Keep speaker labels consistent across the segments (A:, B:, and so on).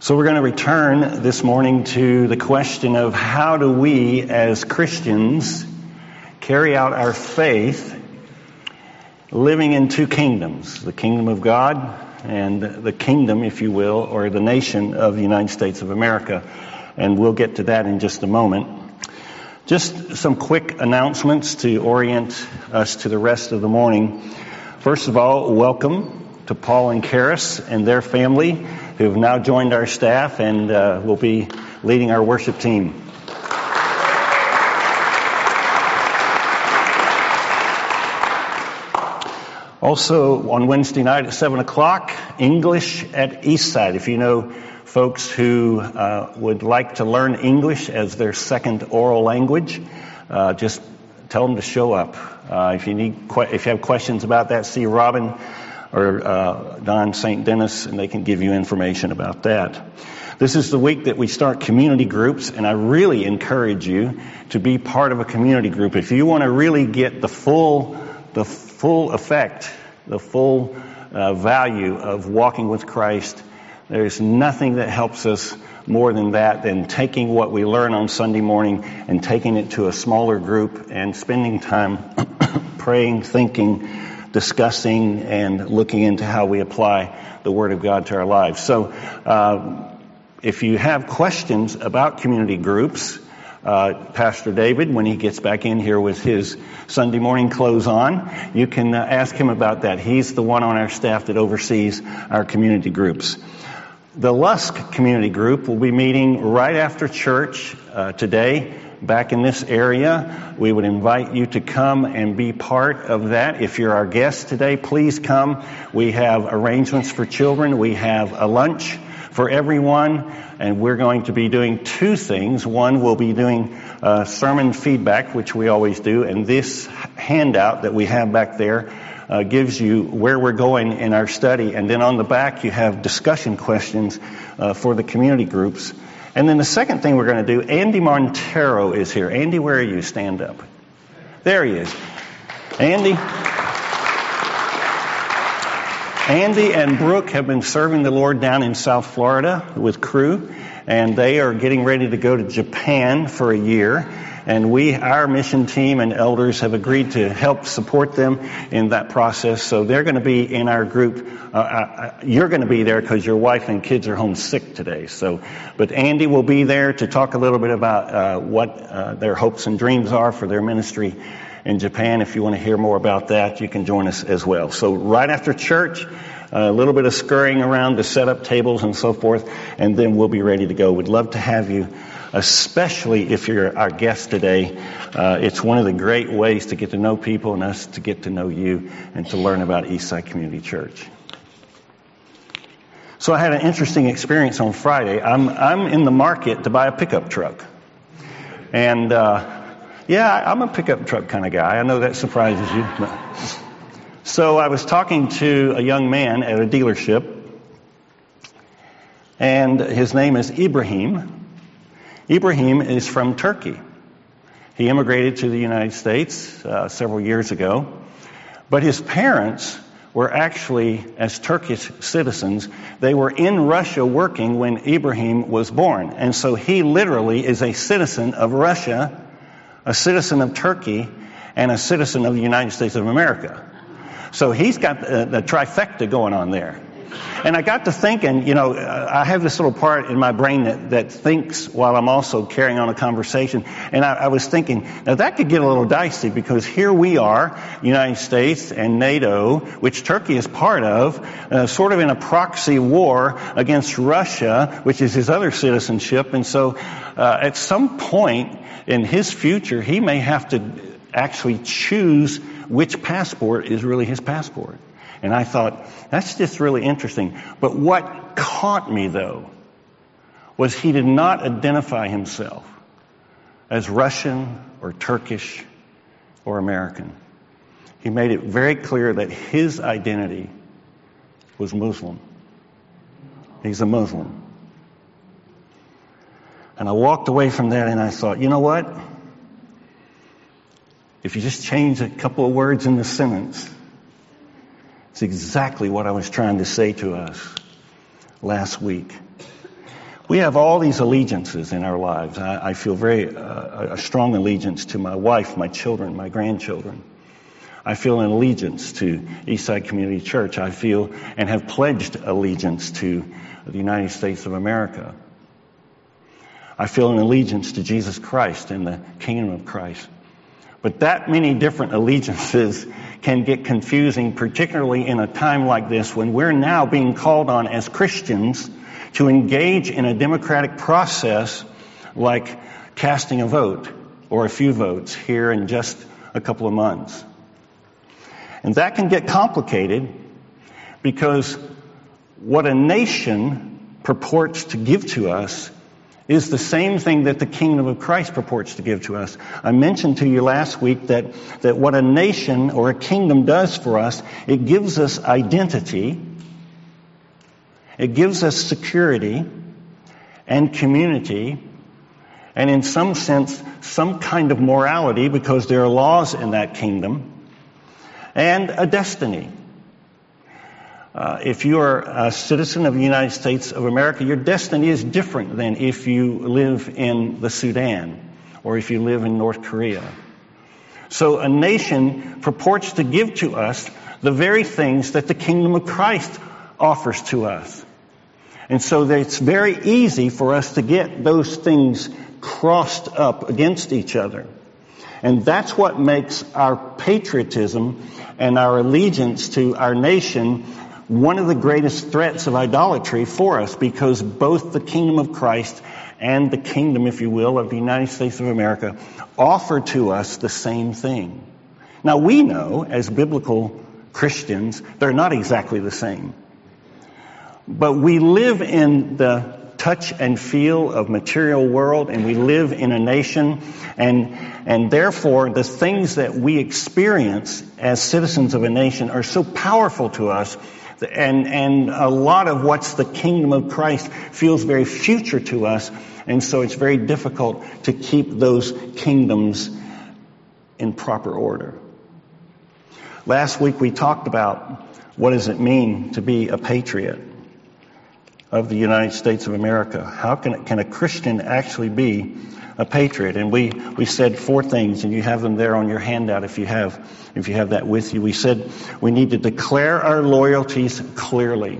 A: So we're going to return this morning to the question of how do we as Christians carry out our faith living in two kingdoms, the kingdom of God and the kingdom, if you will, or the nation of the United States of America. And we'll get to that in just a moment. Just some quick announcements to orient us to the rest of the morning. First of all, welcome to Paul and Karis and their family who have now joined our staff and will be leading our worship team. Also, on Wednesday night at 7 o'clock, English at Eastside. If you know folks who would like to learn English as their second oral language, just tell them to show up. If you have questions about that, see Robin or Don St. Dennis, and they can give you information about that. This is the week that we start community groups, and I really encourage you to be part of a community group. If you want to really get the full effect, the full value of walking with Christ, there's nothing that helps us more than that, than taking what we learn on Sunday morning and taking it to a smaller group and spending time praying, thinking, discussing, and looking into how we apply the Word of God to our lives. So if you have questions about community groups, Pastor David, when he gets back in here with his Sunday morning clothes on, you can ask him about that. He's the one on our staff that oversees our community groups. The Lusk Community Group will be meeting right after church today back in this area. We would invite you to come and be part of that. If you're our guest today, please come. We have arrangements for children. We have a lunch for everyone, and we're going to be doing two things. One, we'll be doing sermon feedback, which we always do, and this handout that we have back there gives you where we're going in our study. And then on the back, you have discussion questions for the community groups. And then the second thing we're going to do, Andy Montero is here. Andy, where are you? Stand up. There he is. Andy and Brooke have been serving the Lord down in South Florida with Cru, and they are getting ready to go to Japan for a year. And our mission team and elders have agreed to help support them in that process. So they're going to be in our group. You're going to be there because your wife and kids are homesick today. But Andy will be there to talk a little bit about what their hopes and dreams are for their ministry in Japan. If you want to hear more about that, you can join us as well. So right after church, a little bit of scurrying around to set up tables and so forth, and then we'll be ready to go. We'd love to have you, especially if you're our guest today. It's one of the great ways to get to know people and us to get to know you and to learn about Eastside Community Church. So I had an interesting experience on Friday. I'm in the market to buy a pickup truck. And I'm a pickup truck kind of guy. I know that surprises you. So I was talking to a young man at a dealership, and his name is Ibrahim. Ibrahim is from Turkey. He immigrated to the United States several years ago, but his parents were actually, as Turkish citizens, they were in Russia working when Ibrahim was born. And so he literally is a citizen of Russia, a citizen of Turkey, and a citizen of the United States of America. So he's got the trifecta going on there. And I got to thinking, I have this little part in my brain that thinks while I'm also carrying on a conversation. And I was thinking, now that could get a little dicey because here we are, United States and NATO, which Turkey is part of, sort of in a proxy war against Russia, which is his other citizenship. And so at some point in his future, he may have to actually choose which passport is really his passport. And I thought, that's just really interesting. But what caught me, though, was he did not identify himself as Russian or Turkish or American. He made it very clear that his identity was Muslim. He's a Muslim. And I walked away from that and I thought, you know what? If you just change a couple of words in the sentence, it's exactly what I was trying to say to us last week. We have all these allegiances in our lives. I feel a strong allegiance to my wife, my children, my grandchildren. I feel an allegiance to Eastside Community Church. I feel and have pledged allegiance to the United States of America. I feel an allegiance to Jesus Christ and the kingdom of Christ. But that many different allegiances can get confusing, particularly in a time like this when we're now being called on as Christians to engage in a democratic process like casting a vote or a few votes here in just a couple of months. And that can get complicated because what a nation purports to give to us is the same thing that the kingdom of Christ purports to give to us. I mentioned to you last week that what a nation or a kingdom does for us, it gives us identity, it gives us security and community, and in some sense, some kind of morality because there are laws in that kingdom, and a destiny. If you are a citizen of the United States of America, your destiny is different than if you live in the Sudan or if you live in North Korea. So a nation purports to give to us the very things that the kingdom of Christ offers to us. And so it's very easy for us to get those things crossed up against each other. And that's what makes our patriotism and our allegiance to our nation one of the greatest threats of idolatry for us, because both the kingdom of Christ and the kingdom, if you will, of the United States of America offer to us the same thing. Now we know, as biblical Christians, they're not exactly the same. But we live in the touch and feel of material world, and we live in a nation, and therefore the things that we experience as citizens of a nation are so powerful to us, and a lot of what's the kingdom of Christ feels very future to us, and so it's very difficult to keep those kingdoms in proper order. Last week we talked about what does it mean to be a patriot of the United States of America. How can a Christian actually be a patriot? And we said 4 things, and you have them there on your handout if you have that with you. We said we need to declare our loyalties clearly.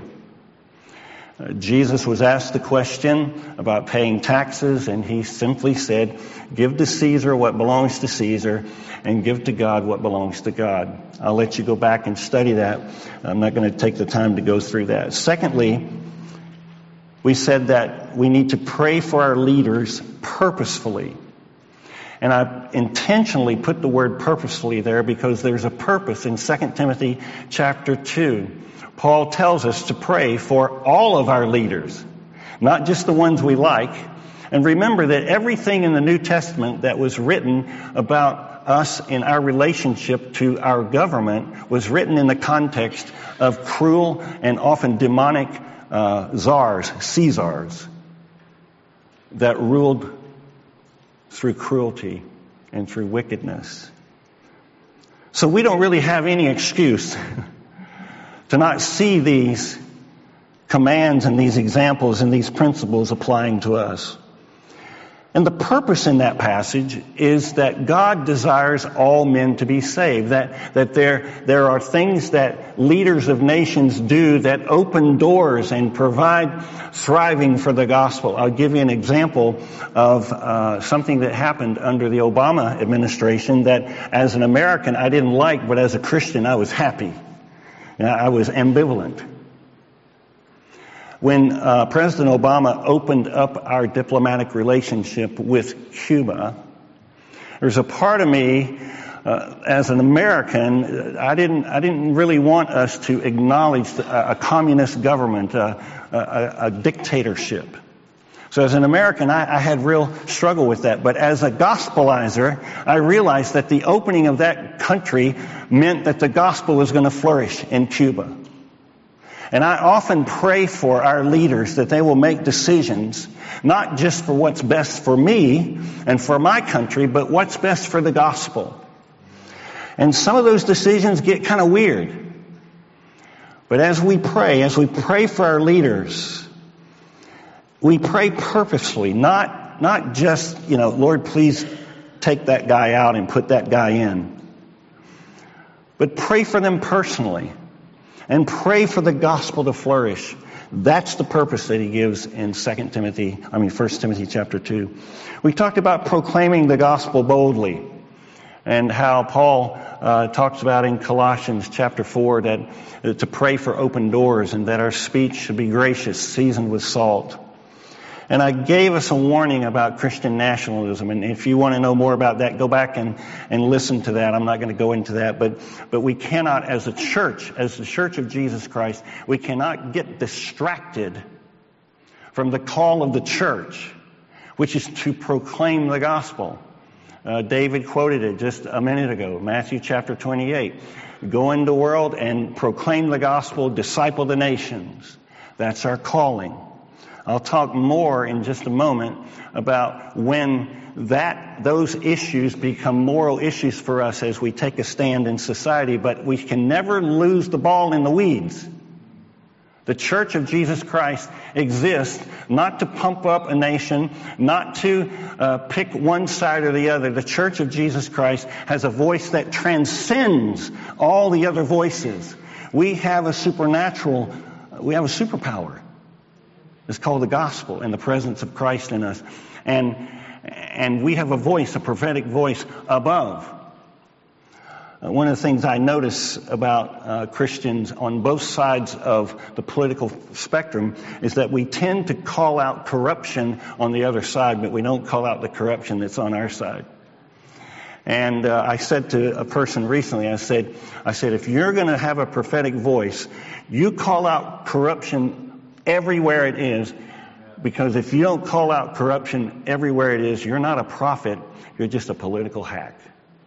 A: Jesus was asked the question about paying taxes, and he simply said, give to Caesar what belongs to Caesar, and give to God what belongs to God. I'll let you go back and study that. I'm not going to take the time to go through that. Secondly, we said that we need to pray for our leaders purposefully. And I intentionally put the word purposefully there because there's a purpose in 2 Timothy chapter 2. Paul tells us to pray for all of our leaders, not just the ones we like. And remember that everything in the New Testament that was written about us in our relationship to our government was written in the context of cruel and often demonic czars, Caesars, that ruled through cruelty and through wickedness. So we don't really have any excuse to not see these commands and these examples and these principles applying to us. And the purpose in that passage is that God desires all men to be saved, that there are things that leaders of nations do that open doors and provide thriving for the gospel. I'll give you an example of something that happened under the Obama administration that as an American I didn't like, but as a Christian I was happy. I was ambivalent. When President Obama opened up our diplomatic relationship with Cuba, there's a part of me, as an American, I didn't really want us to acknowledge a communist government, a dictatorship. So as an American, I had real struggle with that. But as a gospelizer, I realized that the opening of that country meant that the gospel was going to flourish in Cuba. And I often pray for our leaders that they will make decisions, not just for what's best for me and for my country, but what's best for the gospel. And some of those decisions get kind of weird. But as we pray for our leaders, we pray purposefully, not just, Lord, please take that guy out and put that guy in. But pray for them personally and pray for the gospel to flourish. That's the purpose that he gives in 1 Timothy chapter 2. We talked about proclaiming the gospel boldly and how Paul talks about in Colossians chapter 4 that to pray for open doors and that our speech should be gracious, seasoned with salt. And I gave us a warning about Christian nationalism. And if you want to know more about that, go back and listen to that. I'm not going to go into that. But we cannot, as the Church of Jesus Christ, we cannot get distracted from the call of the church, which is to proclaim the gospel. David quoted it just a minute ago, Matthew chapter 28. Go into the world and proclaim the gospel, disciple the nations. That's our calling. I'll talk more in just a moment about when those issues become moral issues for us as we take a stand in society, but we can never lose the ball in the weeds. The Church of Jesus Christ exists not to pump up a nation, not to pick one side or the other. The Church of Jesus Christ has a voice that transcends all the other voices. We have a superpower. It's called the gospel and the presence of Christ in us. And we have a voice, a prophetic voice above. One of the things I notice about Christians on both sides of the political spectrum is that we tend to call out corruption on the other side, but we don't call out the corruption that's on our side. And I said to a person recently, I said, if you're going to have a prophetic voice, you call out corruption everywhere it is, because if you don't call out corruption everywhere it is, you're not a prophet, you're just a political hack.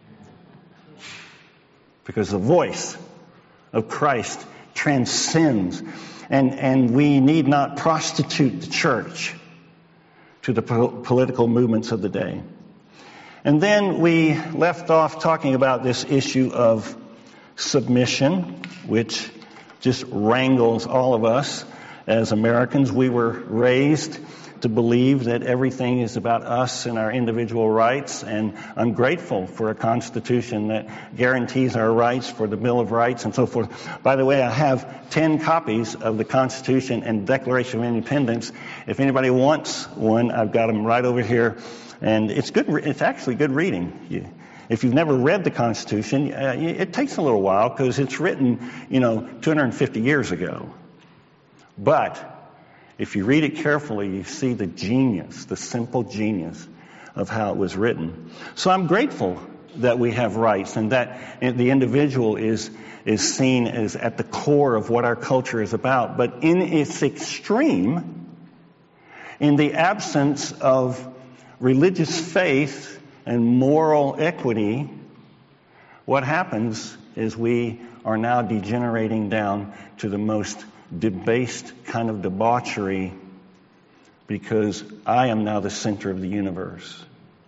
A: Because the voice of Christ transcends, and we need not prostitute the church to the political movements of the day. And then we left off talking about this issue of submission, which just wrangles all of us. As Americans, we were raised to believe that everything is about us and our individual rights, and I'm grateful for a Constitution that guarantees our rights, for the Bill of Rights and so forth. By the way, I have 10 copies of the Constitution and Declaration of Independence. If anybody wants one, I've got them right over here, and it's good. It's actually good reading. If you've never read the Constitution, it takes a little while because it's written, 250 years ago. But if you read it carefully, you see the genius, the simple genius of how it was written. So I'm grateful that we have rights and that the individual is seen as at the core of what our culture is about. But in its extreme, in the absence of religious faith and moral equity, what happens is we are now degenerating down to the most debased kind of debauchery, because I am now the center of the universe.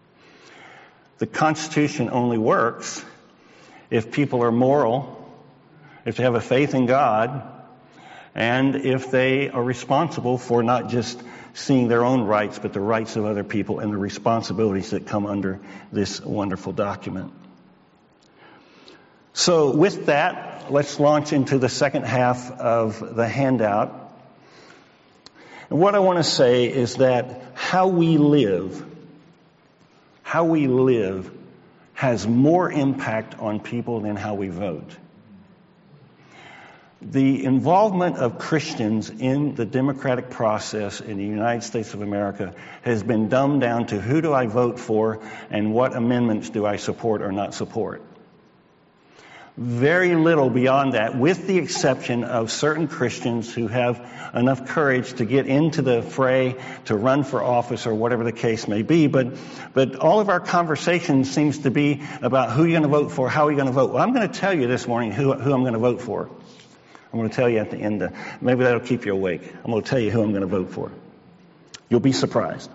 A: The Constitution only works if people are moral, if they have a faith in God, and if they are responsible for not just seeing their own rights, but the rights of other people and the responsibilities that come under this wonderful document. So with that, let's launch into the second half of the handout. And what I want to say is that how we live has more impact on people than how we vote. The involvement of Christians in the democratic process in the United States of America has been dumbed down to who do I vote for and what amendments do I support or not support. Very little beyond that, with the exception of certain Christians who have enough courage to get into the fray, to run for office or whatever the case may be. But all of our conversation seems to be about who you're going to vote for, how are you going to vote. Well, I'm going to tell you this morning who I'm going to vote for. I'm going to tell you at the end. Maybe that'll keep you awake. I'm going to tell you who I'm going to vote for. You'll be surprised.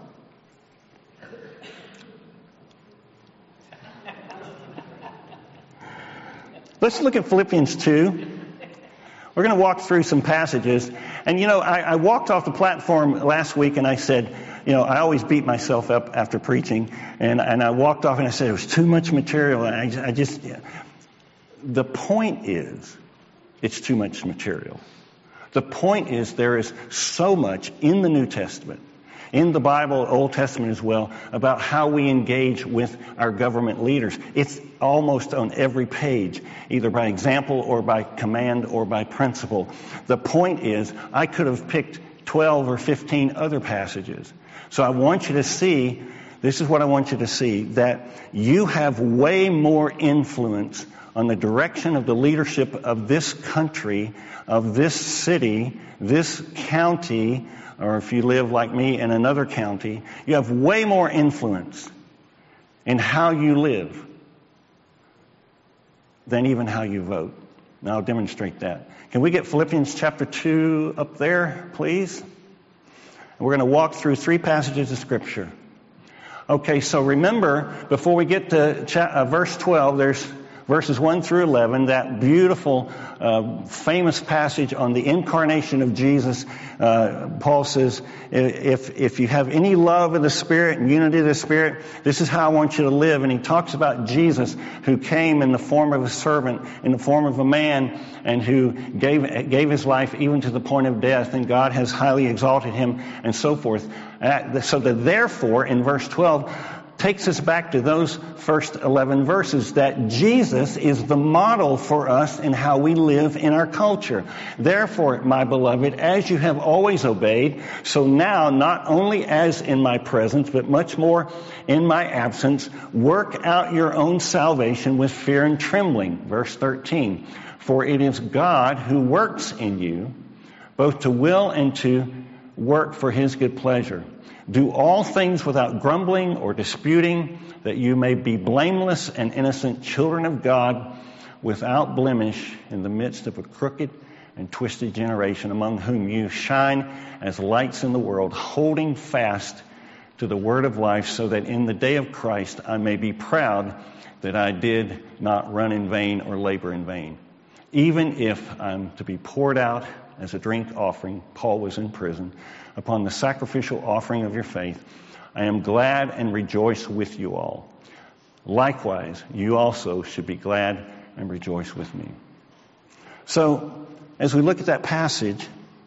A: Let's look at Philippians 2. We're going to walk through some passages. And, I walked off the platform last week and I said, I always beat myself up after preaching. And I walked off and I said, it was too much material. And the point is, it's too much material. The point is, there is so much in the New Testament, in the Bible, Old Testament as well, about how we engage with our government leaders. It's almost on every page, either by example or by command or by principle. The point is, I could have picked 12 or 15 other passages. So I want you to see, this is what I want you to see, that you have way more influence on the direction of the leadership of this country, of this city, this county, or if you live like me in another county, you have way more influence in how you live than even how you vote. Now I'll demonstrate that. Can we get Philippians chapter 2 up there, please? We're going to walk through 3 passages of Scripture. Okay, so remember, before we get to verse 12, there's verses 1 through 11, that beautiful, famous passage on the incarnation of Jesus. Paul says, if you have any love of the Spirit and unity of the Spirit, this is how I want you to live. And he talks about Jesus, who came in the form of a servant, in the form of a man, and who gave his life even to the point of death, and God has highly exalted him, and so forth. So that therefore, in verse 12, takes us back to those first 11 verses, that Jesus is the model for us in how we live in our culture. Therefore, my beloved, as you have always obeyed, so now, not only as in my presence, but much more in my absence, work out your own salvation with fear and trembling. Verse 13, for it is God who works in you, both to will and to work for his good pleasure. Do all things without grumbling or disputing, that you may be blameless and innocent children of God, without blemish in the midst of a crooked and twisted generation, among whom you shine as lights in the world, holding fast to the word of life, so that in the day of Christ I may be proud that I did not run in vain or labor in vain. Even if I'm to be poured out as a drink offering, Paul was in prison, upon the sacrificial offering of your faith, I am glad and rejoice with you all. Likewise, you also should be glad and rejoice with me. So, as we look at that passage,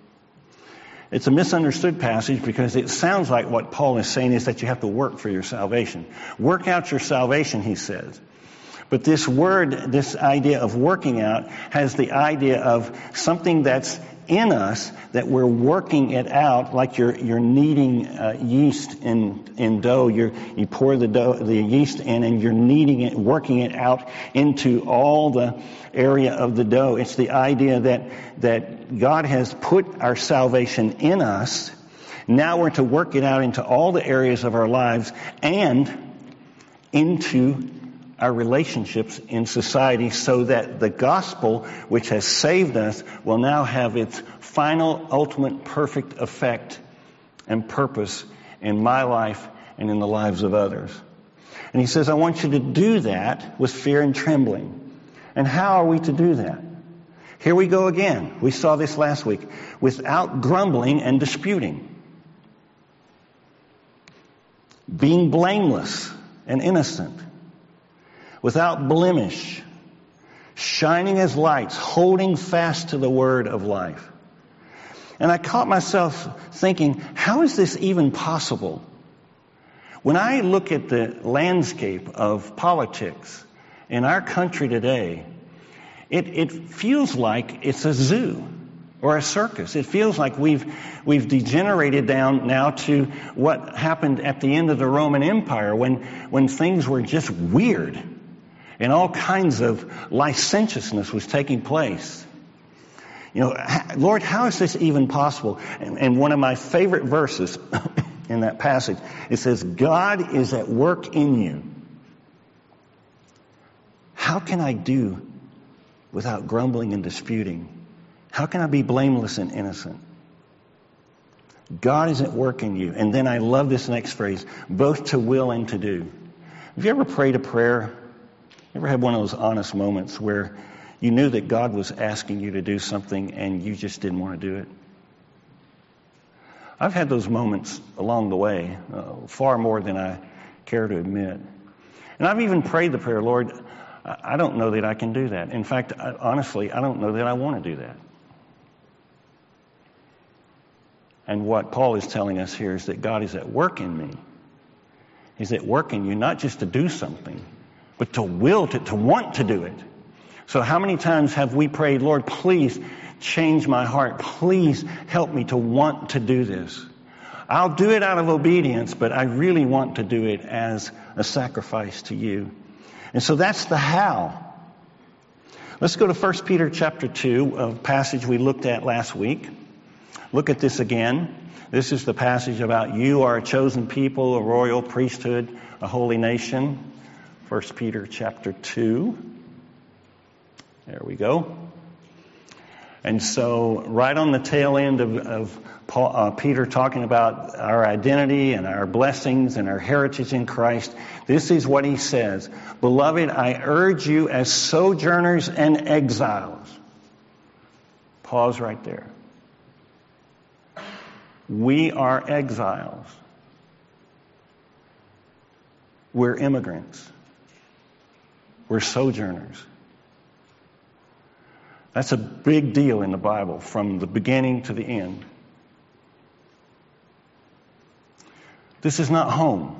A: it's a misunderstood passage because it sounds like what Paul is saying is that you have to work for your salvation. Work out your salvation, he says. But this word, this idea of working out, has the idea of something that's in us, that we're working it out, like you're kneading yeast in dough. You pour the yeast in, and you're kneading it, working it out into all the area of the dough. It's the idea that God has put our salvation in us. Now we're to work it out into all the areas of our lives and into our relationships in society, so that the gospel, which has saved us, will now have its final, ultimate, perfect effect and purpose in my life and in the lives of others. And he says, I want you to do that with fear and trembling. And how are we to do that? Here we go again. We saw this last week. Without grumbling and disputing. Being blameless and innocent. Without blemish, shining as lights, holding fast to the word of life. And I caught myself thinking, how is this even possible? When I look at the landscape of politics in our country today, it feels like it's a zoo or a circus. It feels like we've degenerated down now to what happened at the end of the Roman Empire, when things were just weird. And all kinds of licentiousness was taking place. Lord, how is this even possible? And one of my favorite verses in that passage, it says, God is at work in you. How can I do without grumbling and disputing? How can I be blameless and innocent? God is at work in you. And then I love this next phrase, both to will and to do. Have you ever prayed a prayer? Ever had one of those honest moments where You knew that God was asking you to do something and you just didn't want to do it. I've had those moments along the way, far more than I care to admit. And I've even prayed the prayer, Lord, I don't know that I can do that. In fact, honestly, I don't know that I want to do that. And what Paul is telling us here is that God is at work in me. He's at work in you, not just to do something, but to will, to want to do it. So how many times have we prayed, Lord, please change my heart. Please help me to want to do this. I'll do it out of obedience, but I really want to do it as a sacrifice to you. And so that's the how. Let's go to 1 Peter chapter 2, a passage we looked at last week. Look at this again. This is the passage about you are a chosen people, a royal priesthood, a holy nation. 1 Peter chapter 2. There we go. And so right on the tail end of Peter talking about our identity and our blessings and our heritage in Christ, this is what he says. Beloved, I urge you as sojourners and exiles. Pause right there. We are exiles. We're immigrants. We're sojourners. That's a big deal in the Bible from the beginning to the end. This is not home.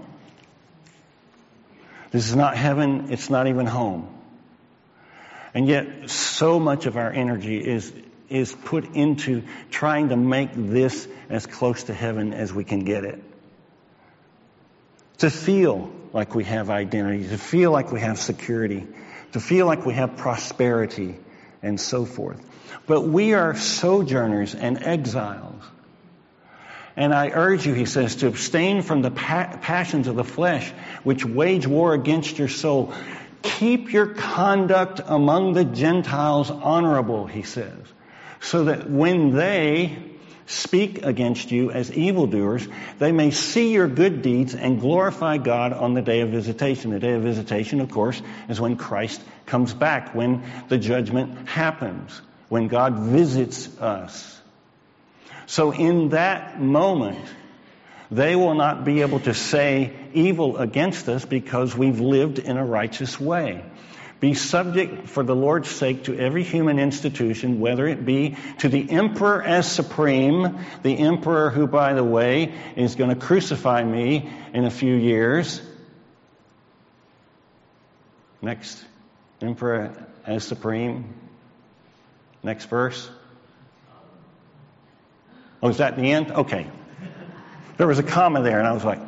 A: This is not heaven. It's not even home. And yet so much of our energy is put into trying to make this as close to heaven as we can get it. To feel like we have identity, to feel like we have security, to feel like we have prosperity, and so forth. But we are sojourners and exiles. And I urge you, he says, to abstain from the passions of the flesh, which wage war against your soul. Keep your conduct among the Gentiles honorable, he says, so that when they speak against you as evildoers, they may see your good deeds and glorify God on the day of visitation. The day of visitation, of course, is when Christ comes back, when the judgment happens, when God visits us. So in that moment, they will not be able to say evil against us because we've lived in a righteous way. Be subject for the Lord's sake to every human institution, whether it be to the emperor as supreme, the emperor who, by the way, is going to crucify me in a few years. Next, emperor as supreme. Next verse. Oh, is that the end? Okay. There was a comma there, and I was like,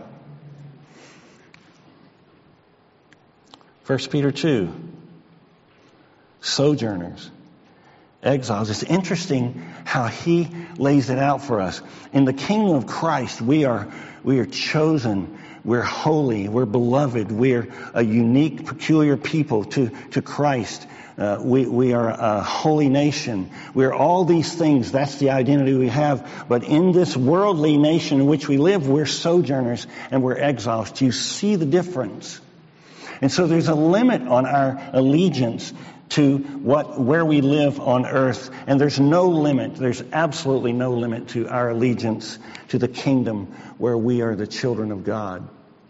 A: 1 Peter 2. Sojourners, exiles. It's interesting how he lays it out for us. In the kingdom of Christ, we are chosen, we're holy, we're beloved, we're a unique, peculiar people to Christ. We are a holy nation. We're all these things. That's the identity we have. But in this worldly nation in which we live, we're sojourners and we're exiles. Do you see the difference? And so there's a limit on our allegiance to where we live on earth, and there's no limit. There's absolutely no limit to our allegiance to the kingdom where we are the children of God.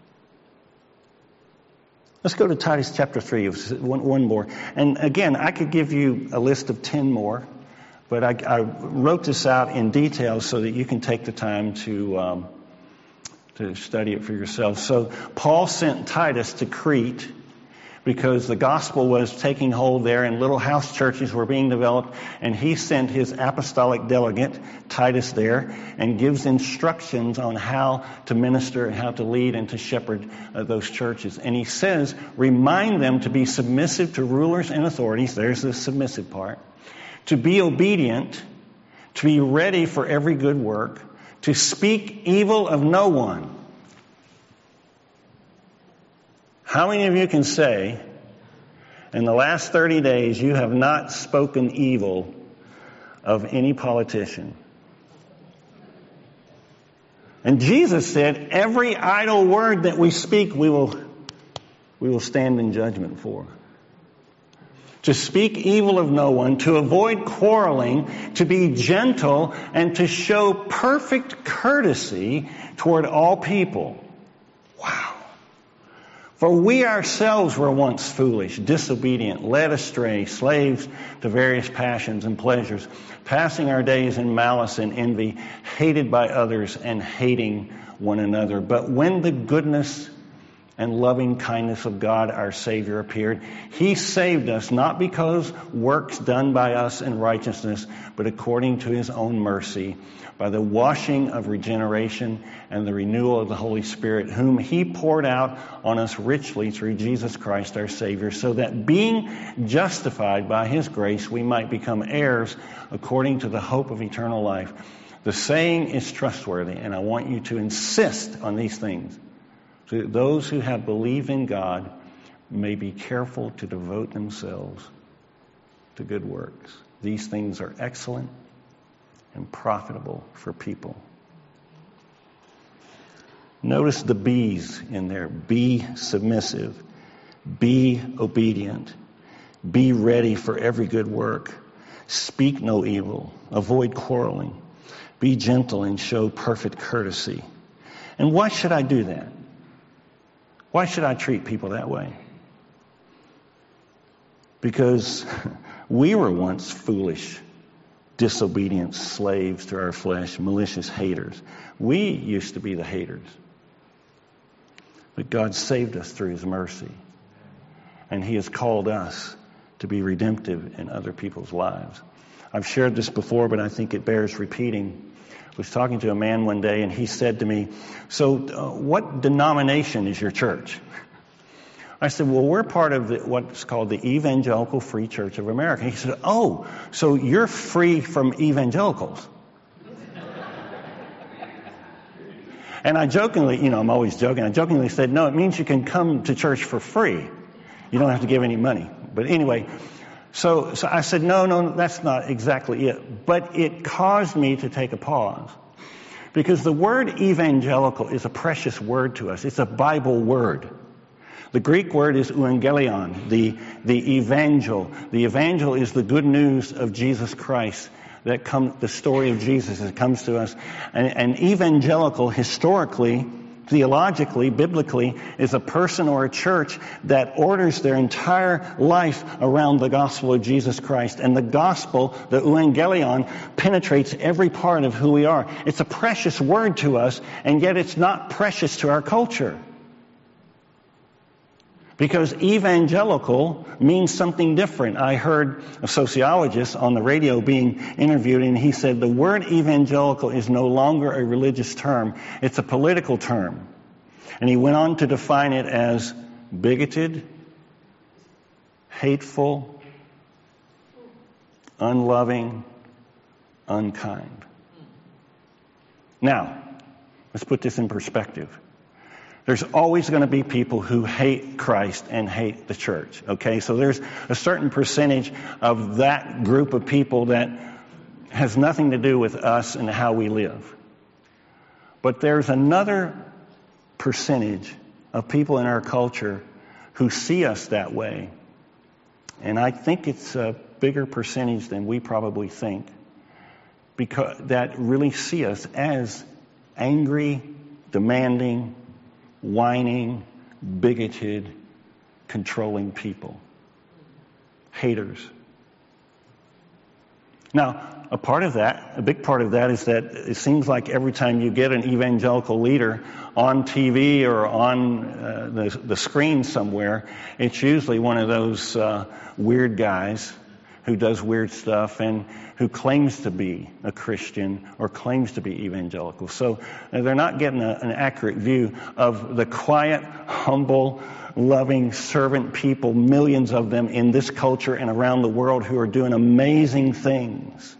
A: Let's go to Titus chapter 3, one more. And again, I could give you a list of 10 more, but I wrote this out in detail so that you can take the time to study it for yourself. So Paul sent Titus to Crete because the gospel was taking hold there and little house churches were being developed, and he sent his apostolic delegate, Titus, there and gives instructions on how to minister and how to lead and to shepherd those churches. And he says, remind them to be submissive to rulers and authorities. There's the submissive part. To be obedient, to be ready for every good work, to speak evil of no one. How many of you can say, in the last 30 days, you have not spoken evil of any politician? And Jesus said, every idle word that we speak, we will stand in judgment for. to speak evil of no one, to avoid quarreling, to be gentle, and to show perfect courtesy toward all people. Wow. For we ourselves were once foolish, disobedient, led astray, slaves to various passions and pleasures, passing our days in malice and envy, hated by others and hating one another. But when the goodness and loving kindness of God our Savior appeared, He saved us not because works done by us in righteousness, but according to His own mercy, by the washing of regeneration and the renewal of the Holy Spirit, whom He poured out on us richly through Jesus Christ our Savior, so that being justified by His grace, we might become heirs according to the hope of eternal life. The saying is trustworthy, and I want you to insist on these things, so that those who have believed in God may be careful to devote themselves to good works. These things are excellent and profitable for people. Notice the B's in there. Be submissive. Be obedient. Be ready for every good work. Speak no evil. Avoid quarreling. Be gentle and show perfect courtesy. And why should I do that? Why should I treat people that way? Because we were once foolish, disobedient slaves to our flesh, malicious haters. We used to be the haters. But God saved us through His mercy. And He has called us to be redemptive in other people's lives. I've shared this before, but I think it bears repeating. I was talking to a man one day, and he said to me, so what denomination is your church? I said, well, we're part of what's called the Evangelical Free Church of America. He said, oh, so you're free from evangelicals. And I jokingly, I'm always joking, I jokingly said, no, it means you can come to church for free. You don't have to give any money. But anyway, so I said, no, that's not exactly it. But it caused me to take a pause. Because the word evangelical is a precious word to us. It's a Bible word. The Greek word is euangelion, the evangel. The evangel is the good news of Jesus Christ, the story of Jesus that comes to us. And evangelical, historically, theologically, biblically, is a person or a church that orders their entire life around the gospel of Jesus Christ. And the gospel, the euangelion, penetrates every part of who we are. It's a precious word to us, and yet it's not precious to our culture. Because evangelical means something different. I heard a sociologist on the radio being interviewed, and he said the word evangelical is no longer a religious term. It's a political term. And he went on to define it as bigoted, hateful, unloving, unkind. Now, let's put this in perspective. There's always going to be people who hate Christ and hate the church, okay? So there's a certain percentage of that group of people that has nothing to do with us and how we live. But there's another percentage of people in our culture who see us that way. And I think it's a bigger percentage than we probably think, because that really see us as angry, demanding, whining, bigoted, controlling people. Haters. Now, a big part of that is that it seems like every time you get an evangelical leader on TV or on the screen somewhere, it's usually one of those weird guys who does weird stuff and who claims to be a Christian or claims to be evangelical. So they're not getting an accurate view of the quiet, humble, loving servant people, millions of them in this culture and around the world who are doing amazing things.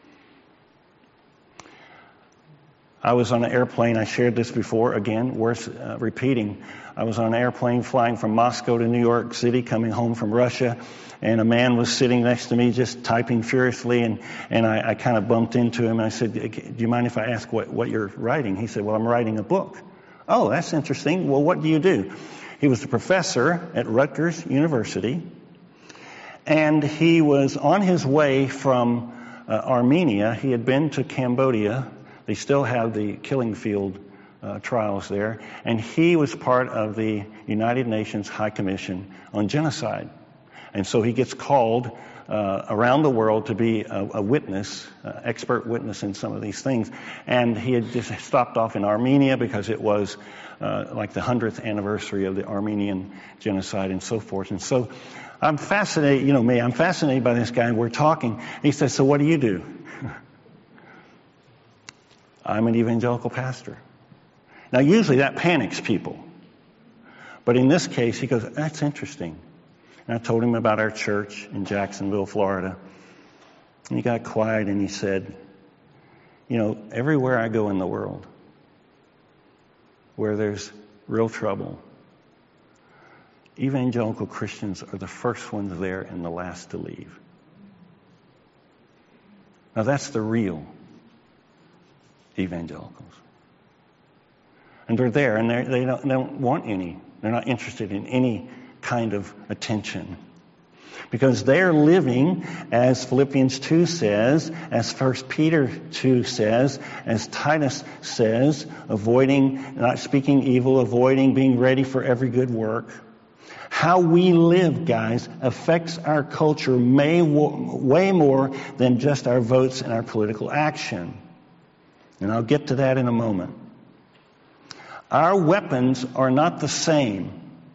A: I was on an airplane, I shared this before, again, worth repeating. I was on an airplane flying from Moscow to New York City, coming home from Russia, and a man was sitting next to me just typing furiously, and I kind of bumped into him, and I said, do you mind if I ask what you're writing? He said, well, I'm writing a book. Oh, that's interesting. Well, what do you do? He was a professor at Rutgers University, And he was on his way from Armenia. He had been to Cambodia. They still have the killing field trials there. And he was part of the United Nations High Commission on Genocide. And so he gets called around the world to be a witness, expert witness in some of these things. And he had just stopped off in Armenia because it was like the 100th anniversary of the Armenian genocide and so forth. And so I'm fascinated, you know me, I'm fascinated by this guy, and we're talking. He says, so what do you do? I'm an evangelical pastor. Now, usually that panics people. But in this case, he goes, that's interesting. And I told him about our church in Jacksonville, Florida. And he got quiet and he said, you know, everywhere I go in the world where there's real trouble, evangelical Christians are the first ones there and the last to leave. Now that's the real evangelicals. And they're there and they don't want any. They're not interested in any kind of attention. Because they're living, as Philippians 2 says, as 1 Peter 2 says, as Titus says, avoiding, not speaking evil, avoiding, being ready for every good work. How we live, guys, affects our culture way more than just our votes and our political action. And I'll get to that in a moment. Our weapons are not the same.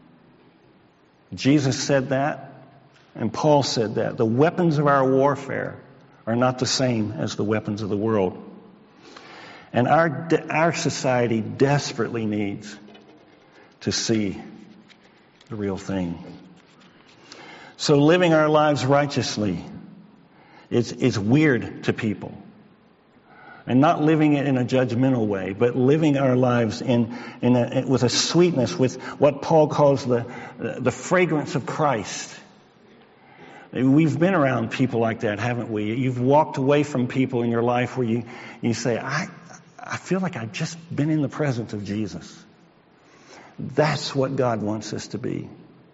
A: Jesus said that, and Paul said that. The weapons of our warfare are not the same as the weapons of the world. And our society desperately needs to see the real thing. So living our lives righteously is weird to people. And not living it in a judgmental way, but living our lives with a sweetness, with what Paul calls the fragrance of Christ. We've been around people like that, haven't we? You've walked away from people in your life where you say, I feel like I've just been in the presence of Jesus. That's what God wants us to be.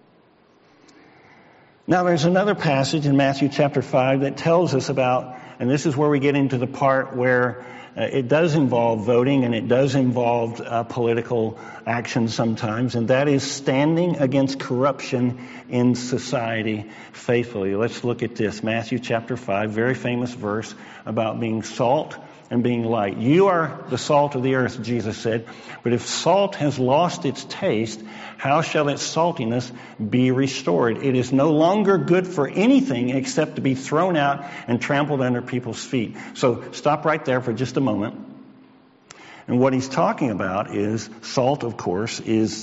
A: Now there's another passage in Matthew chapter 5 that tells us about, and this is where we get into the part where it does involve voting and it does involve political action sometimes, and that is standing against corruption in society faithfully. Let's look at this. Matthew chapter 5, very famous verse about being salt and being light. You are the salt of the earth, Jesus said, but if salt has lost its taste, how shall its saltiness be restored? It is no longer good for anything except to be thrown out and trampled under people's feet. So stop right there for just a moment. And what he's talking about is salt, of course, is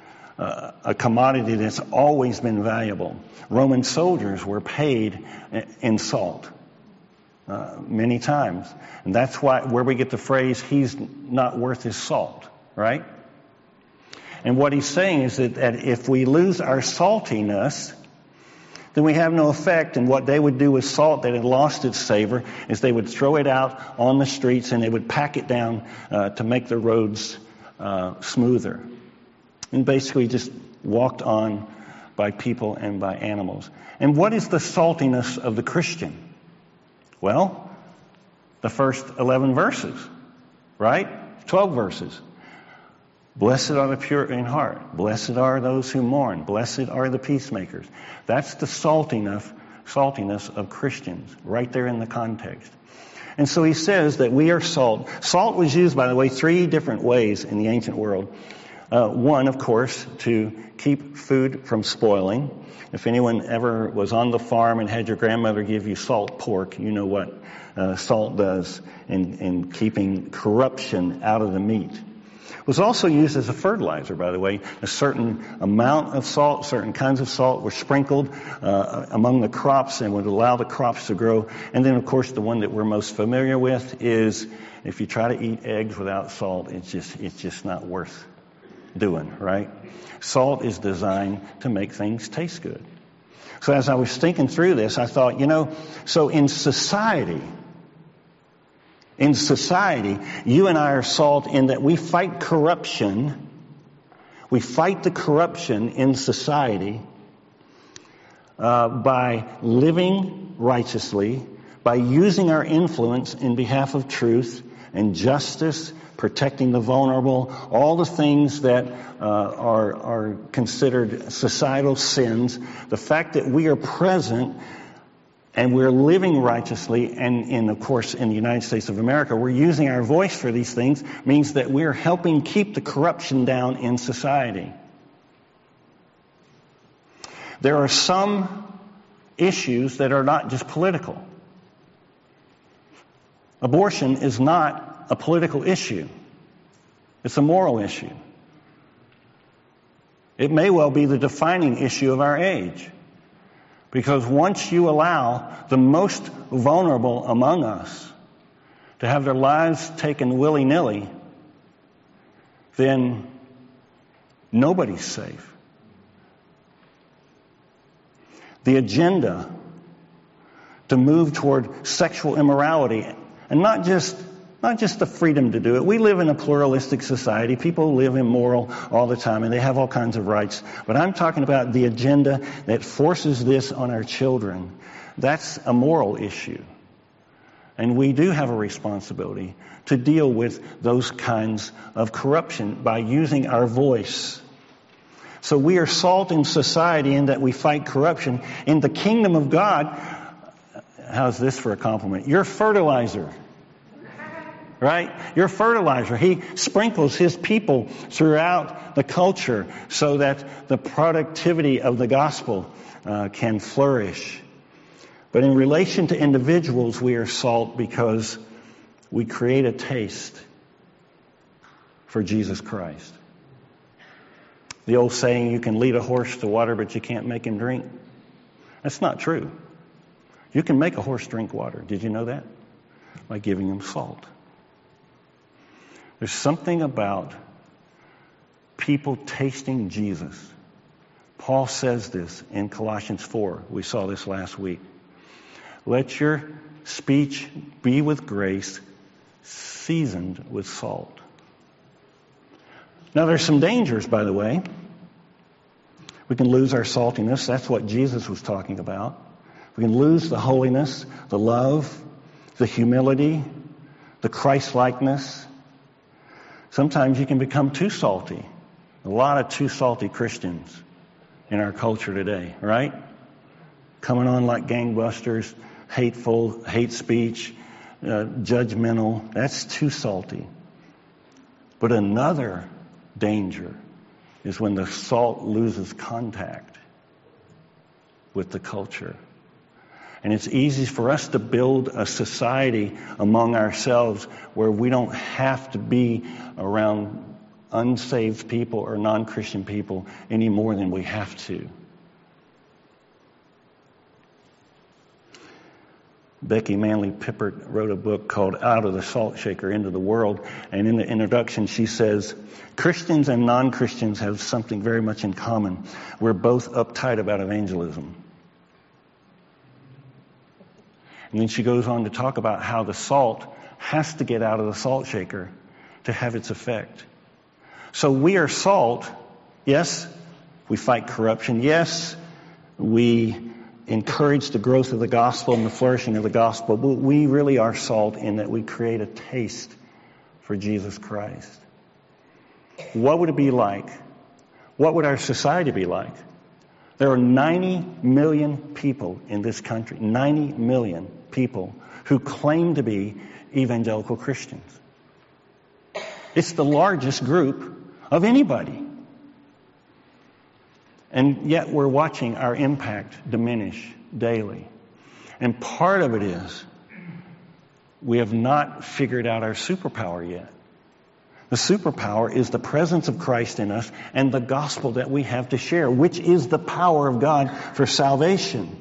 A: a commodity that's always been valuable. Roman soldiers were paid in salt. Many times. And that's where we get the phrase, he's not worth his salt, right? And what he's saying is that if we lose our saltiness, then we have no effect. And what they would do with salt that had lost its savor is they would throw it out on the streets and they would pack it down to make the roads smoother. And basically just walked on by people and by animals. And what is the saltiness of the Christian? Well, the first 11 verses, right? 12 verses. Blessed are the pure in heart. Blessed are those who mourn. Blessed are the peacemakers. That's the saltiness of Christians, right there in the context. And so he says that we are salt. Salt was used, by the way, 3 different ways in the ancient world. One, of course, to keep food from spoiling. If anyone ever was on the farm and had your grandmother give you salt pork, you know what salt does in keeping corruption out of the meat. It was also used as a fertilizer, by the way. A certain amount of salt, certain kinds of salt were sprinkled among the crops and would allow the crops to grow. And then, of course, the one that we're most familiar with is if you try to eat eggs without salt, it's just not worth doing, right? Salt is designed to make things taste good. So as I was thinking through this, I thought, so in society, you and I are salt in that we fight corruption. We fight the corruption in society by living righteously, by using our influence in behalf of truth and justice, protecting the vulnerable, all the things that are considered societal sins. The fact that we are present and we're living righteously, and of course in the United States of America, we're using our voice for these things, means that we're helping keep the corruption down in society. There are some issues that are not just political. Abortion is not a political issue. It's a moral issue. It may well be the defining issue of our age. Because once you allow the most vulnerable among us to have their lives taken willy-nilly, then nobody's safe. The agenda to move toward sexual immorality, and not just the freedom to do it. We live in a pluralistic society. People live immoral all the time, and they have all kinds of rights. But I'm talking about the agenda that forces this on our children. That's a moral issue. And we do have a responsibility to deal with those kinds of corruption by using our voice. So we are salt in society in that we fight corruption. In the kingdom of God, how's this for a compliment? You're fertilizer. Right? You're fertilizer. He sprinkles His people throughout the culture so that the productivity of the gospel can flourish. But in relation to individuals, we are salt because we create a taste for Jesus Christ. The old saying, you can lead a horse to water, but you can't make him drink. That's not true. You can make a horse drink water. Did you know that? By giving him salt. There's something about people tasting Jesus. Paul says this in Colossians 4. We saw this last week. Let your speech be with grace, seasoned with salt. Now there's some dangers, by the way. We can lose our saltiness. That's what Jesus was talking about. We can lose the holiness, the love, the humility, the Christ-likeness. Sometimes you can become too salty. A lot of too salty Christians in our culture today, right? Coming on like gangbusters, hateful, hate speech, judgmental. That's too salty. But another danger is when the salt loses contact with the culture. And it's easy for us to build a society among ourselves where we don't have to be around unsaved people or non-Christian people any more than we have to. Becky Manley Pippert wrote a book called Out of the Salt Shaker Into the World. And in the introduction she says, Christians and non-Christians have something very much in common. We're both uptight about evangelism. And then she goes on to talk about how the salt has to get out of the salt shaker to have its effect. So we are salt. Yes, we fight corruption. Yes, we encourage the growth of the gospel and the flourishing of the gospel. But we really are salt in that we create a taste for Jesus Christ. What would it be like? What would our society be like? There are 90 million people in this country, 90 million people who claim to be evangelical Christians. It's the largest group of anybody. And yet we're watching our impact diminish daily. And part of it is we have not figured out our superpower yet. The superpower is the presence of Christ in us and the gospel that we have to share, which is the power of God for salvation.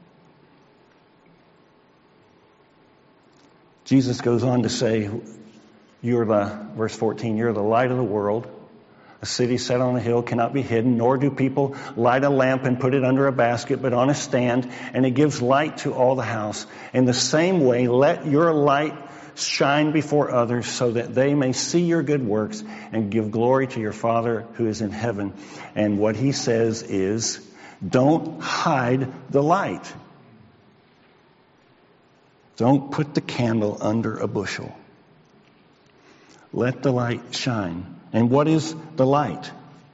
A: Jesus goes on to say, verse 14, you're the light of the world. A city set on a hill cannot be hidden, nor do people light a lamp and put it under a basket, but on a stand, and it gives light to all the house. In the same way, let your light shine before others so that they may see your good works and give glory to your Father who is in heaven. And what he says is, Don't hide the light. Don't put the candle under a bushel. Let the light shine. And what is the light?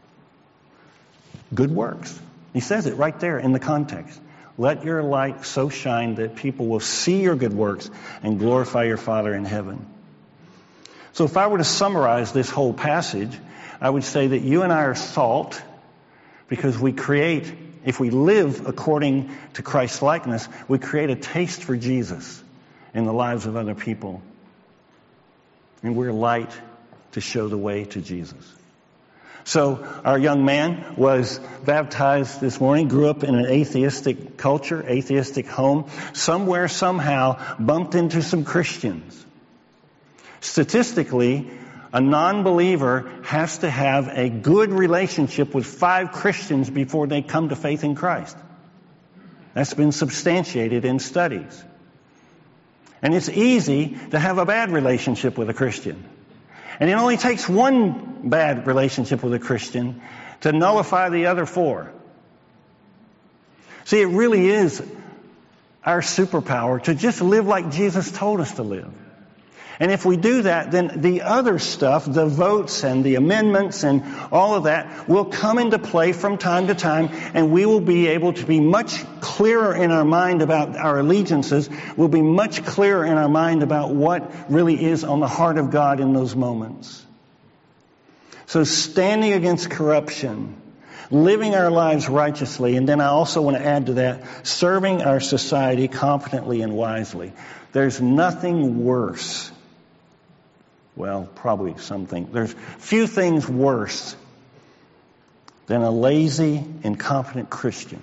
A: Good works. He says it right there in the context. Let your light so shine that people will see your good works and glorify your Father in heaven. So if I were to summarize this whole passage, I would say that you and I are salt because we create, if we live according to Christ's likeness, we create a taste for Jesus in the lives of other people. And we're light to show the way to Jesus. So our young man was baptized this morning, grew up in an atheistic culture, atheistic home, somewhere, somehow bumped into some Christians. Statistically, a non-believer has to have a good relationship with 5 Christians before they come to faith in Christ. That's been substantiated in studies. And it's easy to have a bad relationship with a Christian. And it only takes one bad relationship with a Christian to nullify the other 4. See, it really is our superpower to just live like Jesus told us to live. And if we do that, then the other stuff, the votes and the amendments and all of that will come into play from time to time, and we will be able to be much clearer in our mind about our allegiances. We'll be much clearer in our mind about what really is on the heart of God in those moments. So standing against corruption, living our lives righteously, and then I also want to add to that, serving our society competently and wisely. There's nothing worse. Well, probably something. There's few things worse than a lazy, incompetent Christian.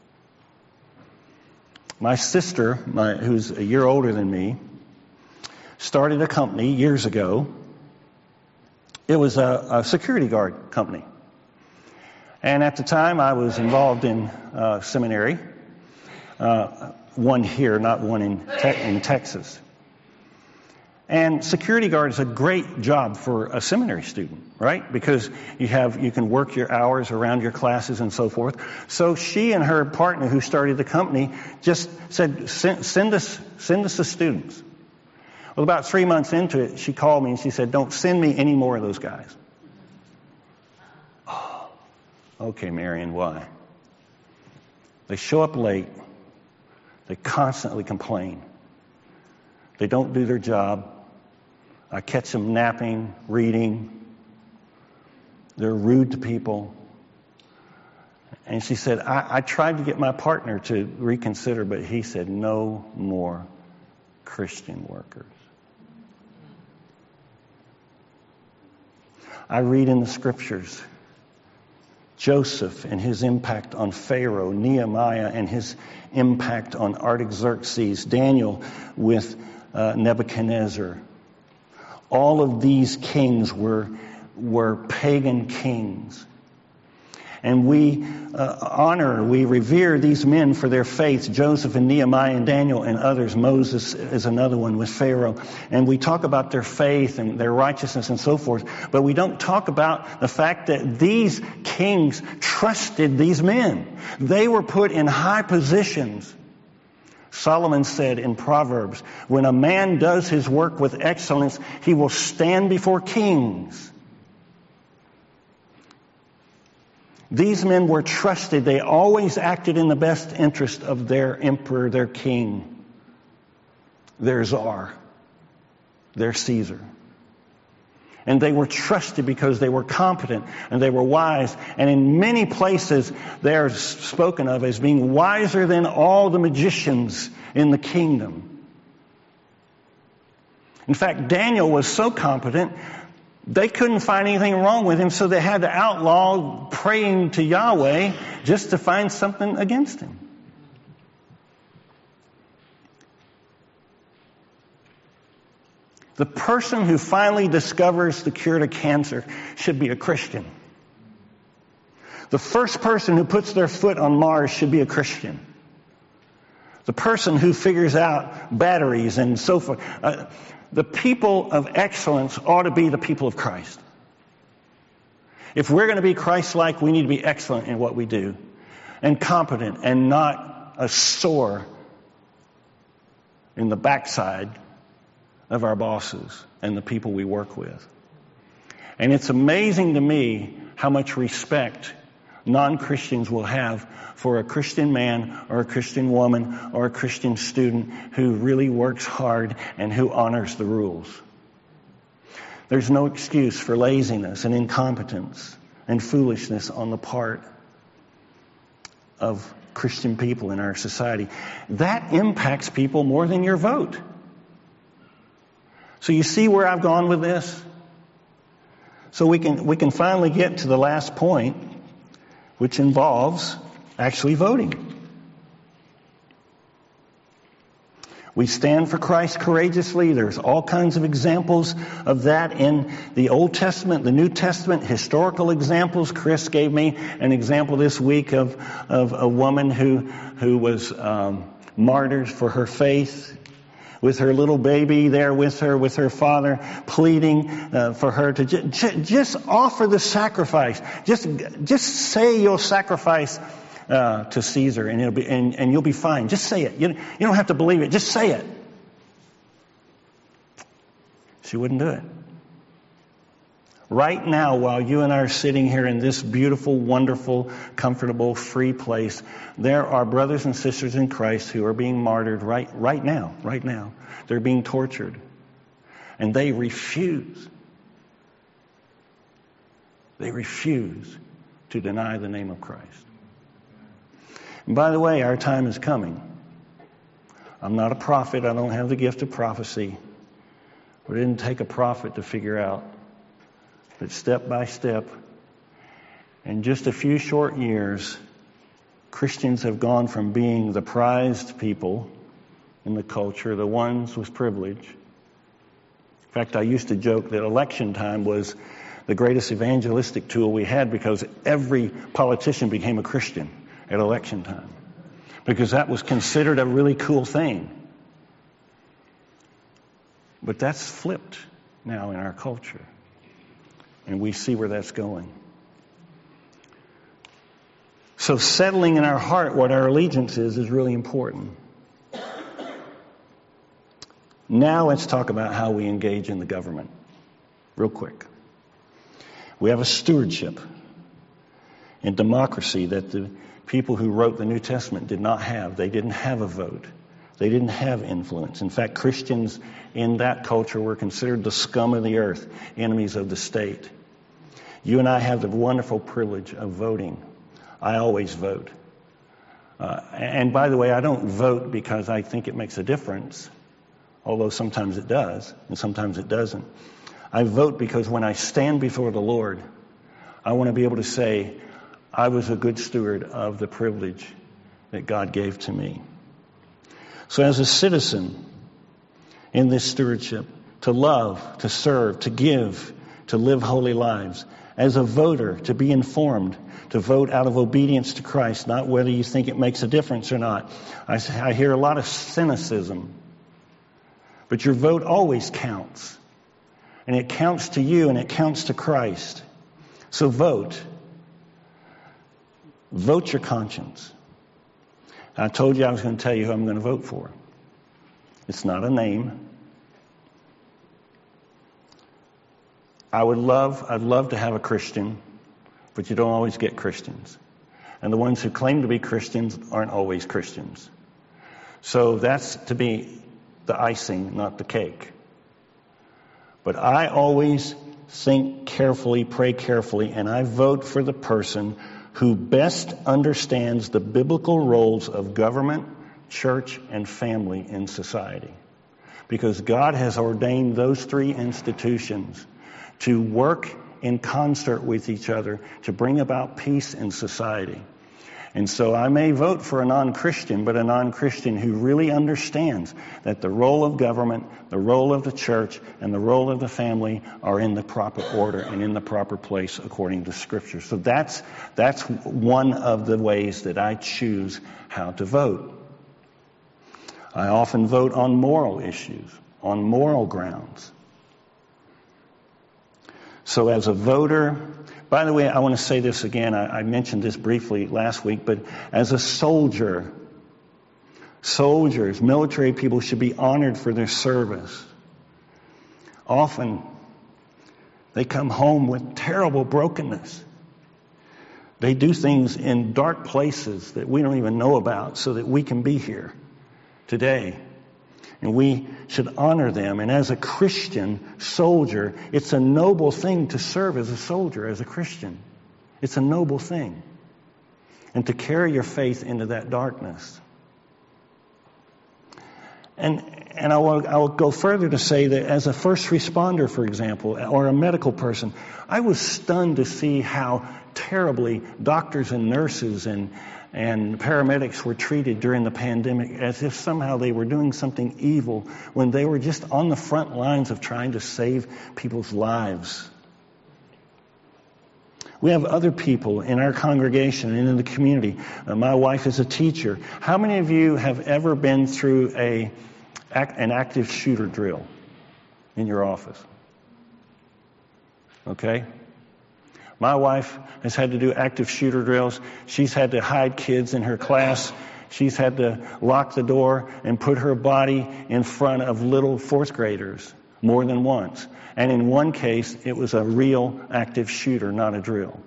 A: My sister, who's a year older than me, started a company years ago. It was a security guard company. And at the time, I was involved in seminary. One here, not one in Texas. And security guard is a great job for a seminary student, right? Because you can work your hours around your classes and so forth. So she and her partner who started the company just said, send us the students. Well, about 3 months into it, she called me and she said, don't send me any more of those guys. Oh, okay, Marion, why? They show up late. They constantly complain. They don't do their job. I catch them napping, reading. They're rude to people. And she said, I tried to get my partner to reconsider, but he said, no more Christian workers. I read in the scriptures Joseph and his impact on Pharaoh, Nehemiah and his impact on Artaxerxes, Daniel with Nebuchadnezzar. All of these kings were pagan kings. And we we revere these men for their faith, Joseph and Nehemiah and Daniel and others. Moses is another one with Pharaoh. And we talk about their faith and their righteousness and so forth. But we don't talk about the fact that these kings trusted these men. They were put in high positions. Solomon said in Proverbs, when a man does his work with excellence, he will stand before kings. These men were trusted. They always acted in the best interest of their emperor, their king, their czar, their Caesar. And they were trusted because they were competent and they were wise. And in many places, they are spoken of as being wiser than all the magicians in the kingdom. In fact, Daniel was so competent, they couldn't find anything wrong with him, so they had to outlaw praying to Yahweh just to find something against him. The person who finally discovers the cure to cancer should be a Christian. The first person who puts their foot on Mars should be a Christian. The person who figures out batteries and so forth. The people of excellence ought to be the people of Christ. If we're going to be Christ-like, we need to be excellent in what we do. and competent and not a sore in the backside of our bosses and the people we work with. And it's amazing to me how much respect non-Christians will have for a Christian man or a Christian woman or a Christian student who really works hard and who honors the rules. There's no excuse for laziness and incompetence and foolishness on the part of Christian people in our society. That impacts people more than your vote. So you see where I've gone with this? So we can finally get to the last point, which involves actually voting. We stand for Christ courageously. There's all kinds of examples of that in the Old Testament, the New Testament, historical examples. Chris gave me an example this week of a woman who was martyred for her faith, with her little baby there with her father, pleading for her to just offer the sacrifice. Just say you'll sacrifice to Caesar, and you'll be fine. Just say it. You don't have to believe it. Just say it. She wouldn't do it. Right now, while you and I are sitting here in this beautiful, wonderful, comfortable, free place, there are brothers and sisters in Christ who are being martyred right now. They're being tortured. And they refuse. They refuse to deny the name of Christ. And by the way, our time is coming. I'm not a prophet. I don't have the gift of prophecy. It didn't take a prophet to figure out. But step by step, in just a few short years, Christians have gone from being the prized people in the culture, the ones with privilege. In fact, I used to joke that election time was the greatest evangelistic tool we had, because every politician became a Christian at election time, because that was considered a really cool thing. But that's flipped now in our culture. And we see where that's going. So settling in our heart what our allegiance is really important. Now let's talk about how we engage in the government. Real quick. We have a stewardship in democracy that the people who wrote the New Testament did not have. They didn't have a vote. They didn't have influence. In fact, Christians in that culture were considered the scum of the earth, enemies of the state. You and I have the wonderful privilege of voting. I always vote. And by the way, I don't vote because I think it makes a difference, although sometimes it does, and sometimes it doesn't. I vote because when I stand before the Lord, I want to be able to say, I was a good steward of the privilege that God gave to me. So as a citizen in this stewardship, to love, to serve, to give, to live holy lives. As a voter, to be informed, to vote out of obedience to Christ, not whether you think it makes a difference or not. I hear a lot of cynicism. But your vote always counts. And it counts to you and it counts to Christ. So vote. Vote your conscience. I told you I was going to tell you who I'm going to vote for. It's not a name. I'd love to have a Christian, but you don't always get Christians. And the ones who claim to be Christians aren't always Christians. So that's to be the icing, not the cake. But I always think carefully, pray carefully, and I vote for the person who best understands the biblical roles of government, church, and family in society. Because God has ordained those three institutions to work in concert with each other to bring about peace in society. And so I may vote for a non-Christian, but a non-Christian who really understands that the role of government, the role of the church, and the role of the family are in the proper order and in the proper place according to Scripture. So that's one of the ways that I choose how to vote. I often vote on moral issues, on moral grounds. So as a voter, By the way, I want to say this again. I mentioned this briefly last week, but as a soldiers, military people should be honored for their service. Often, they come home with terrible brokenness. They do things in dark places that we don't even know about so that we can be here today. And we should honor them. And as a Christian soldier, it's a noble thing to serve as a soldier, as a Christian. It's a noble thing. And to carry your faith into that darkness. And I will go further to say that as a first responder, for example, or a medical person, I was stunned to see how terribly doctors and nurses and paramedics were treated during the pandemic, as if somehow they were doing something evil when they were just on the front lines of trying to save people's lives. We have other people in our congregation and in the community. My wife is a teacher. How many of you have ever been through an active shooter drill in your office? Okay? My wife has had to do active shooter drills. She's had to hide kids in her class. She's had to lock the door and put her body in front of little fourth graders more than once. And in one case, it was a real active shooter, not a drill.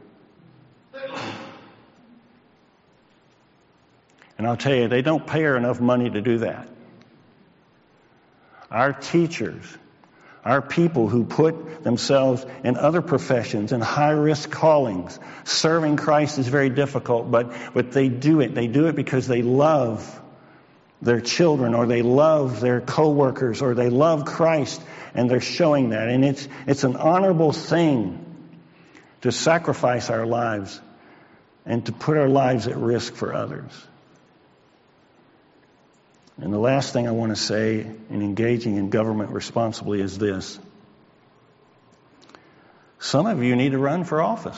A: And I'll tell you, they don't pay her enough money to do that. Our teachers, our people who put themselves in other professions and high-risk callings, serving Christ is very difficult, but they do it. They do it because they love their children, or they love their co-workers, or they love Christ, and they're showing that. And it's an honorable thing to sacrifice our lives and to put our lives at risk for others. And the last thing I want to say in engaging in government responsibly is this. Some of you need to run for office.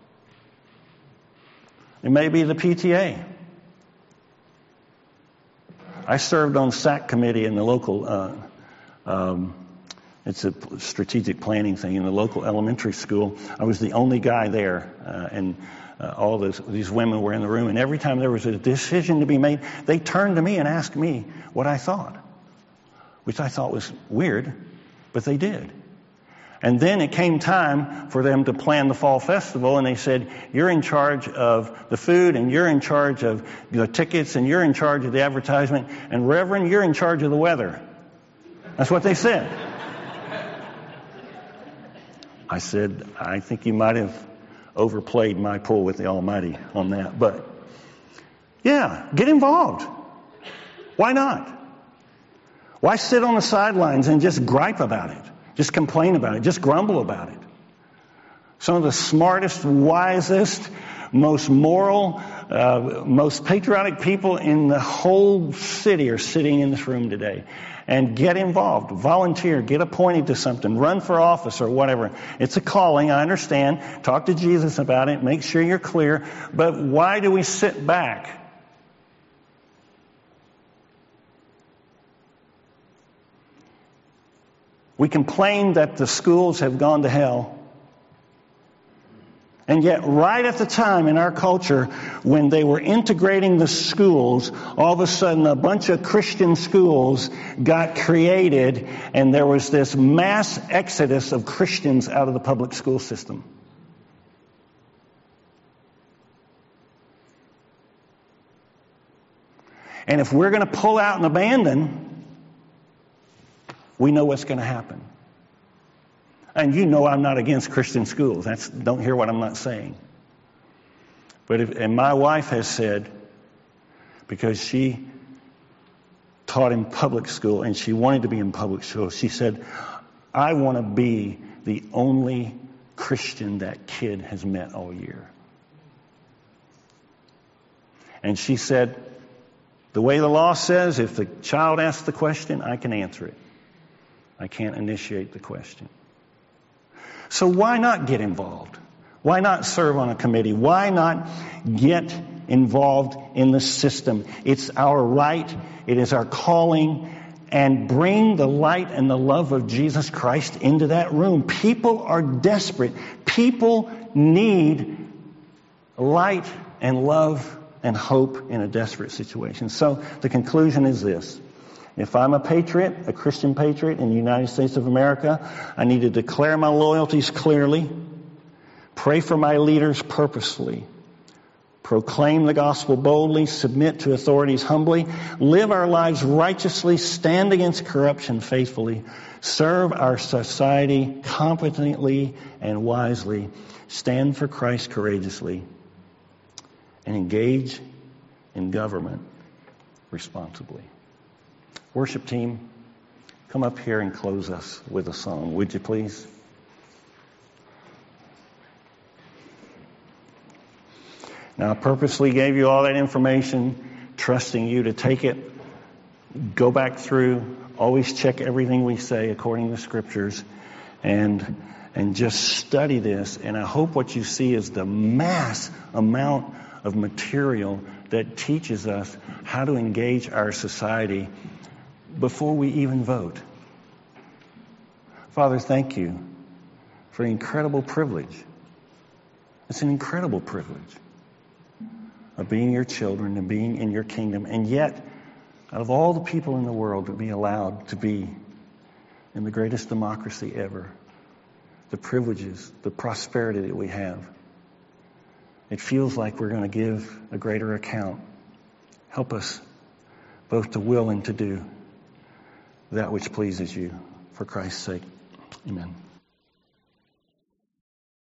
A: It may be the PTA. I served on SAC committee in the local, it's a strategic planning thing, in the local elementary school. I was the only guy there, and all these women were in the room, and every time there was a decision to be made, they turned to me and asked me what I thought, which I thought was weird, but they did. And then it came time for them to plan the fall festival, and they said, you're in charge of the food, and you're in charge of the tickets, and you're in charge of the advertisement, and Reverend, you're in charge of the weather. That's what they said. I said, I think you might have overplayed my pull with the Almighty on that. But, yeah, get involved. Why not? Why sit on the sidelines and just gripe about it? Just complain about it. Just grumble about it. Some of the smartest, wisest, most moral, most patriotic people in the whole city are sitting in this room today. And get involved, volunteer, get appointed to something, run for office or whatever. It's a calling, I understand. Talk to Jesus about it, make sure you're clear. But why do we sit back? We complain that the schools have gone to hell. And yet, right at the time in our culture when they were integrating the schools, all of a sudden a bunch of Christian schools got created, and there was this mass exodus of Christians out of the public school system. And if we're going to pull out and abandon, we know what's going to happen. And you know I'm not against Christian schools. Don't hear what I'm not saying. And my wife has said, because she taught in public school and she wanted to be in public school, she said, I want to be the only Christian that kid has met all year. And she said, the way the law says, if the child asks the question, I can answer it. I can't initiate the question. So why not get involved? Why not serve on a committee? Why not get involved in the system? It's our right. It is our calling. and bring the light and the love of Jesus Christ into that room. People are desperate. People need light and love and hope in a desperate situation. So the conclusion is this. If I'm a patriot, a Christian patriot in the United States of America, I need to declare my loyalties clearly, pray for my leaders purposefully, proclaim the gospel boldly, submit to authorities humbly, live our lives righteously, stand against corruption faithfully, serve our society competently and wisely, stand for Christ courageously, and engage in government responsibly. Worship team, come up here and close us with a song, would you please? Now, I purposely gave you all that information, trusting you to take it, go back through, always check everything we say according to Scriptures, and just study this. And I hope what you see is the mass amount of material that teaches us how to engage our society before we even vote. Father, thank you for an incredible privilege. It's an incredible privilege of being your children and being in your kingdom, and yet, out of all the people in the world, to be allowed to be in the greatest democracy ever, the privileges, the prosperity that we have. It feels like we're going to give a greater account. Help us both to will and to do that which pleases you. For Christ's sake, amen.